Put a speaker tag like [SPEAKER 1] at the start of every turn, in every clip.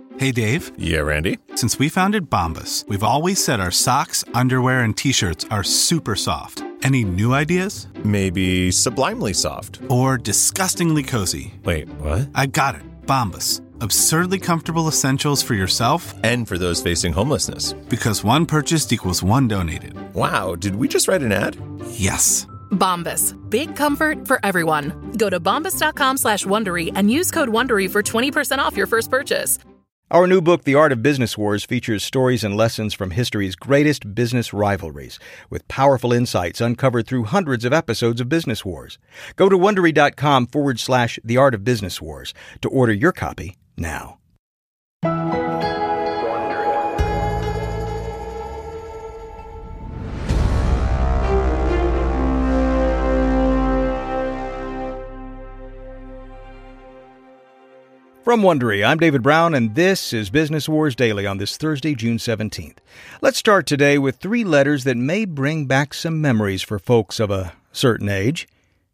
[SPEAKER 1] Hey, Dave.
[SPEAKER 2] Yeah, Randy?
[SPEAKER 1] Since we founded Bombas, we've always said our socks, underwear, and T-shirts are super soft. Any new ideas?
[SPEAKER 2] Maybe sublimely soft.
[SPEAKER 1] Or disgustingly cozy.
[SPEAKER 2] Wait, what?
[SPEAKER 1] I got it. Bombas. Absurdly comfortable essentials for yourself
[SPEAKER 2] and for those facing homelessness.
[SPEAKER 1] Because one purchased equals one donated.
[SPEAKER 2] Wow, did we just write an ad?
[SPEAKER 1] Yes.
[SPEAKER 3] Bombas. Big comfort for everyone. Go to bombas.com/Wondery and use code Wondery for 20% off your first purchase.
[SPEAKER 4] Our new book, The Art of Business Wars, features stories and lessons from history's greatest business rivalries, with powerful insights uncovered through hundreds of episodes of Business Wars. Go to Wondery.com/The Art of Business Wars to order your copy now. From Wondery, I'm David Brown, and this is Business Wars Daily on this Thursday, June 17th. Let's start today with 3 letters that may bring back some memories for folks of a certain age.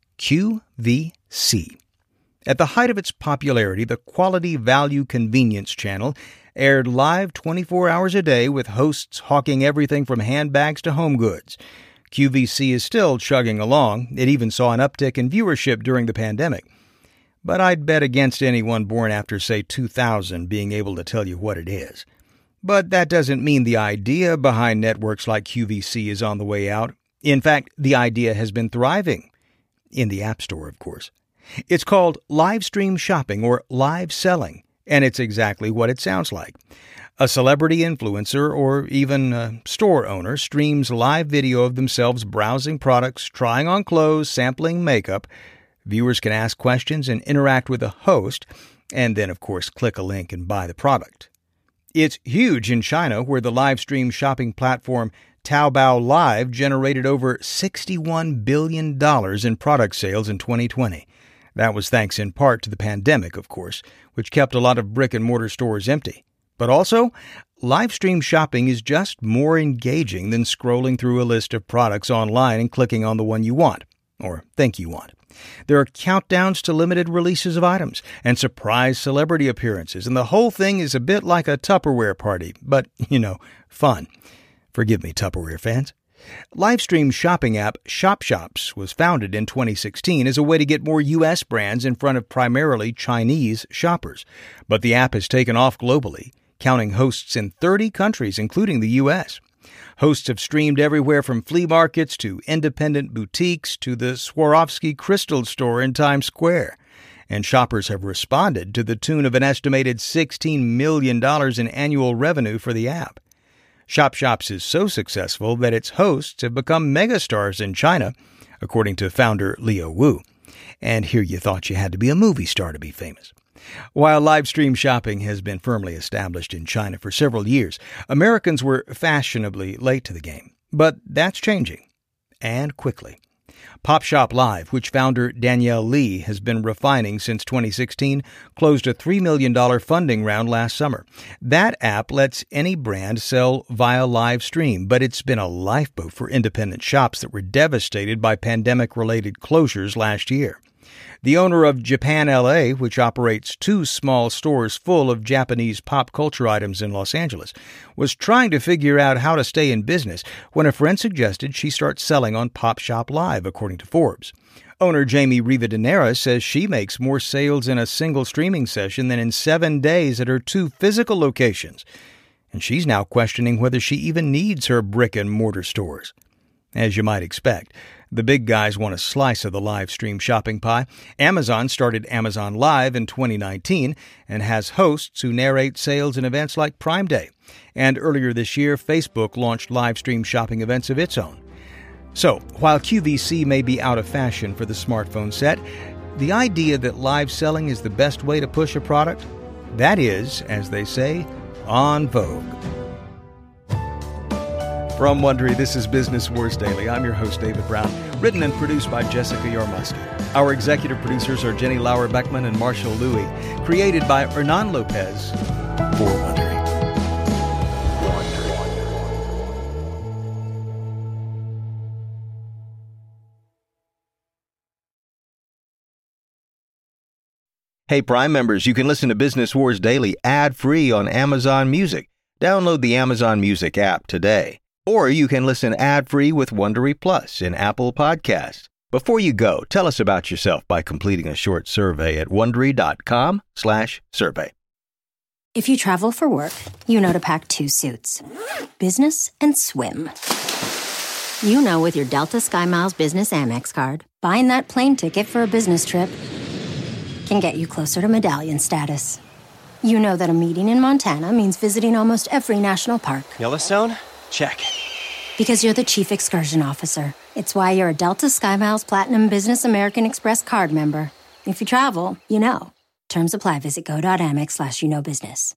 [SPEAKER 4] QVC. At the height of its popularity, the Quality Value Convenience Channel aired live 24 hours a day with hosts hawking everything from handbags to home goods. QVC is still chugging along. It even saw an uptick in viewership during the pandemic. But I'd bet against anyone born after, say, 2000 being able to tell you what it is. But that doesn't mean the idea behind networks like QVC is on the way out. In fact, the idea has been thriving. In the App Store, of course. It's called live stream shopping or live selling, and it's exactly what it sounds like. A celebrity influencer or even a store owner streams live video of themselves browsing products, trying on clothes, sampling makeup. Viewers can ask questions and interact with the host, and then, of course, click a link and buy the product. It's huge in China, where the live stream shopping platform Taobao Live generated over $61 billion in product sales in 2020. That was thanks in part to the pandemic, of course, which kept a lot of brick-and-mortar stores empty. But also, live stream shopping is just more engaging than scrolling through a list of products online and clicking on the one you want, or think you want. There are countdowns to limited releases of items and surprise celebrity appearances, and the whole thing is a bit like a Tupperware party, but, fun. Forgive me, Tupperware fans. Livestream shopping app ShopShops was founded in 2016 as a way to get more U.S. brands in front of primarily Chinese shoppers. But the app has taken off globally, counting hosts in 30 countries, including the U.S. Hosts have streamed everywhere from flea markets to independent boutiques to the Swarovski crystal store in Times Square. And shoppers have responded to the tune of an estimated $16 million in annual revenue for the app. ShopShops is so successful that its hosts have become megastars in China, according to founder Leo Wu. And here you thought you had to be a movie star to be famous. While live stream shopping has been firmly established in China for several years, Americans were fashionably late to the game. But that's changing, and quickly. PopShop Live, which founder Danielle Lee has been refining since 2016, closed a $3 million funding round last summer. That app lets any brand sell via live stream, but it's been a lifeboat for independent shops that were devastated by pandemic-related closures last year. The owner of Japan LA, which operates 2 small stores full of Japanese pop culture items in Los Angeles, was trying to figure out how to stay in business when a friend suggested she start selling on PopShop Live, according to Forbes. Owner Jamie Rivadeneira says she makes more sales in a single streaming session than in 7 days at her 2 physical locations. And she's now questioning whether she even needs her brick-and-mortar stores. As you might expect, the big guys want a slice of the live stream shopping pie. Amazon started Amazon Live in 2019 and has hosts who narrate sales and events like Prime Day. And earlier this year, Facebook launched live stream shopping events of its own. So, while QVC may be out of fashion for the smartphone set, the idea that live selling is the best way to push a product, that is, as they say, en vogue. From Wondery, this is Business Wars Daily. I'm your host, David Brown, written and produced by Jessica Yarmusky. Our executive producers are Jenny Lauer-Beckman and Marshall Louie, created by Hernan Lopez for Wondery. Hey, Prime members, you can listen to Business Wars Daily ad-free on Amazon Music. Download the Amazon Music app today. Or you can listen ad-free with Wondery Plus in Apple Podcasts. Before you go, tell us about yourself by completing a short survey at Wondery.com/survey.
[SPEAKER 5] If you travel for work, you know to pack 2 suits. Business and swim. You know with your Delta SkyMiles Business Amex card, buying that plane ticket for a business trip can get you closer to medallion status. You know that a meeting in Montana means visiting almost every national park.
[SPEAKER 6] Yellowstone? Check.
[SPEAKER 5] Because you're the chief excursion officer. It's why you're a Delta SkyMiles Platinum Business American Express card member. If you travel, you know. Terms apply. Visit go.amex/you-know-business.